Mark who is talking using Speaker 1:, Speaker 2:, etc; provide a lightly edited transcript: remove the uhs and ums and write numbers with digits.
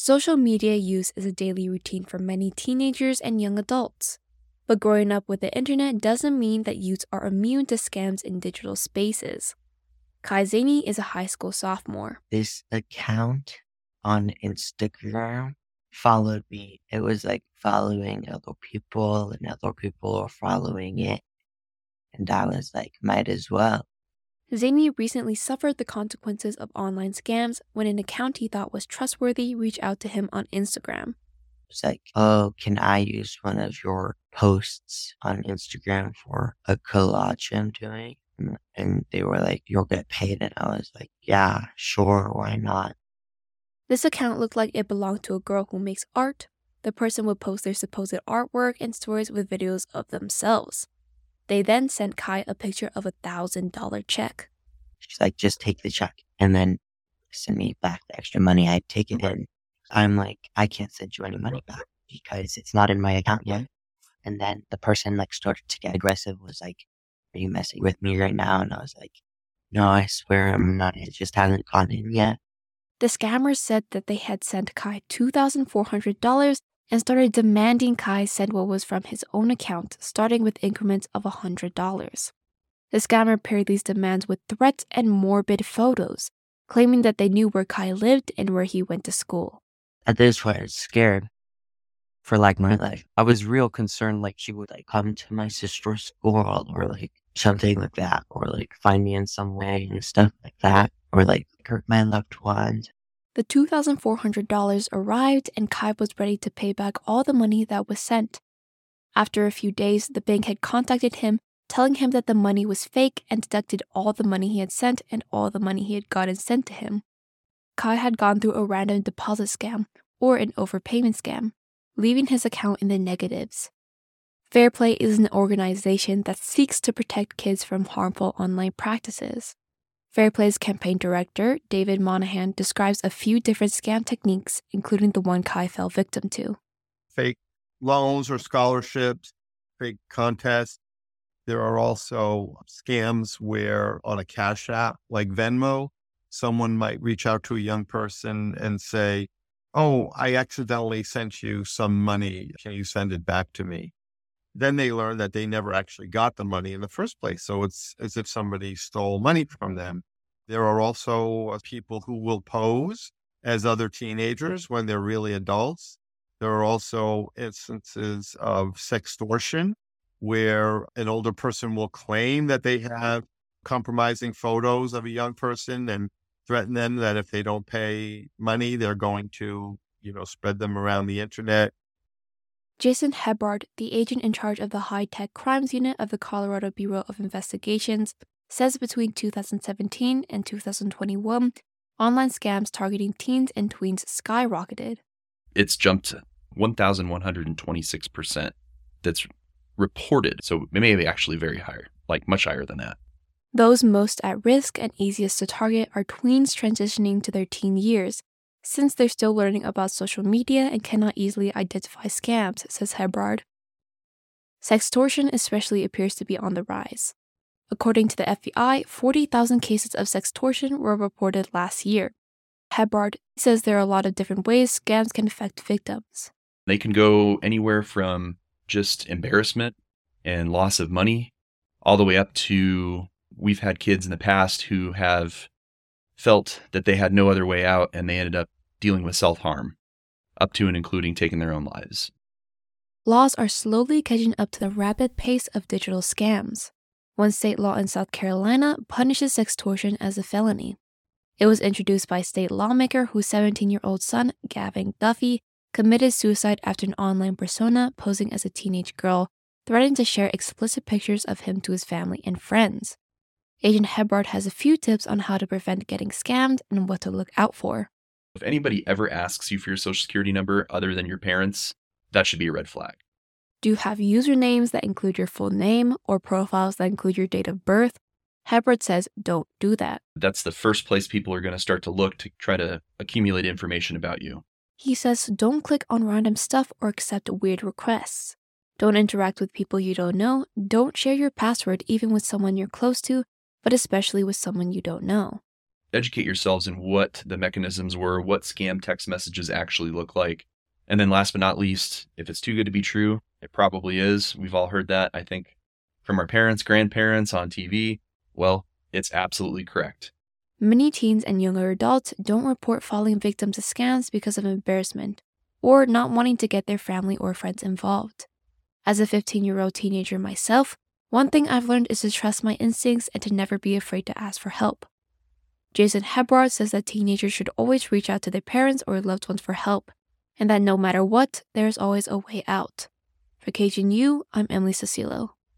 Speaker 1: Social media use is a daily routine for many teenagers and young adults. But growing up with the internet doesn't mean that youths are immune to scams in digital spaces. Kai Zaini is a high school sophomore.
Speaker 2: This account on Instagram followed me. It was like following other people, and other people were following it. And I was like, might as well.
Speaker 1: Zaini recently suffered the consequences of online scams when an account he thought was trustworthy reached out to him on Instagram.
Speaker 2: It's like, oh, can I use one of your posts on Instagram for a collage I'm doing? And they were like, you'll get paid. And I was like, yeah, sure, why not?
Speaker 1: This account looked like it belonged to a girl who makes art. The person would post their supposed artwork and stories with videos of themselves. They then sent Kai a picture of a $1,000 check.
Speaker 2: She's like, just take the check and then send me back the extra money I'd taken in. I'm like, I can't send you any money back because it's not in my account yet. And then the person like started to get aggressive, was like, are you messing with me right now? And I was like, no, I swear I'm not. It just hasn't gone in yet.
Speaker 1: The scammers said that they had sent Kai $2,400 and started demanding Kai send what was from his own account, starting with increments of $100. The scammer paired these demands with threats and morbid photos, claiming that they knew where Kai lived and where he went to school.
Speaker 2: At this point, I was scared for like my life. I was real concerned like she would like come to my sister's school or like something like that, or like find me in some way and stuff like that, or like hurt my loved ones.
Speaker 1: The $2,400 arrived and Kai was ready to pay back all the money that was sent. After a few days, the bank had contacted him, telling him that the money was fake and deducted all the money he had sent and all the money he had gotten sent to him. Kai had gone through a random deposit scam or an overpayment scam, leaving his account in the negatives. Fair Play is an organization that seeks to protect kids from harmful online practices. Fair Play's campaign director, David Monahan, describes a few different scam techniques, including the one Kai fell victim to.
Speaker 3: Fake loans or scholarships, fake contests. There are also scams where on a Cash App like Venmo, someone might reach out to a young person and say, oh, I accidentally sent you some money. Can you send it back to me? Then they learn that they never actually got the money in the first place. So it's as if somebody stole money from them. There are also people who will pose as other teenagers when they're really adults. There are also instances of sextortion where an older person will claim that they have compromising photos of a young person and threaten them that if they don't pay money, they're going to, spread them around the internet.
Speaker 1: Jason Hebbard, the agent in charge of the high-tech crimes unit of the Colorado Bureau of Investigations, says between 2017 and 2021, online scams targeting teens and tweens skyrocketed.
Speaker 4: It's jumped 1,126%. That's reported, so it may be actually very higher, like much higher than that.
Speaker 1: Those most at risk and easiest to target are tweens transitioning to their teen years, since they're still learning about social media and cannot easily identify scams, says Hebbard. Sextortion especially appears to be on the rise. According to the FBI, 40,000 cases of sextortion were reported last year. Hebbard says there are a lot of different ways scams can affect victims.
Speaker 4: They can go anywhere from just embarrassment and loss of money, all the way up to, we've had kids in the past who have felt that they had no other way out and they ended up dealing with self-harm, up to and including taking their own lives.
Speaker 1: Laws are slowly catching up to the rapid pace of digital scams. One state law in South Carolina punishes sextortion as a felony. It was introduced by a state lawmaker whose 17-year-old son, Gavin Duffy, committed suicide after an online persona posing as a teenage girl threatened to share explicit pictures of him to his family and friends. Agent Hebbard has a few tips on how to prevent getting scammed and what to look out for.
Speaker 4: If anybody ever asks you for your social security number other than your parents, that should be a red flag.
Speaker 1: Do you have usernames that include your full name or profiles that include your date of birth? Hebbard says don't do that.
Speaker 4: That's the first place people are going to start to look to try to accumulate information about you.
Speaker 1: He says don't click on random stuff or accept weird requests. Don't interact with people you don't know. Don't share your password even with someone you're close to, but especially with someone you don't know.
Speaker 4: educate yourselves in what the mechanisms were, what scam text messages actually look like. And then last but not least, if it's too good to be true, it probably is. We've all heard that, I think, from our parents, grandparents on TV. Well, it's absolutely correct.
Speaker 1: Many teens and younger adults don't report falling victim to scams because of embarrassment or not wanting to get their family or friends involved. As a 15-year-old teenager myself, one thing I've learned is to trust my instincts and to never be afraid to ask for help. Jason Hebrard says that teenagers should always reach out to their parents or loved ones for help, and that no matter what, there is always a way out. For KGNU, I'm Emily Cecilo.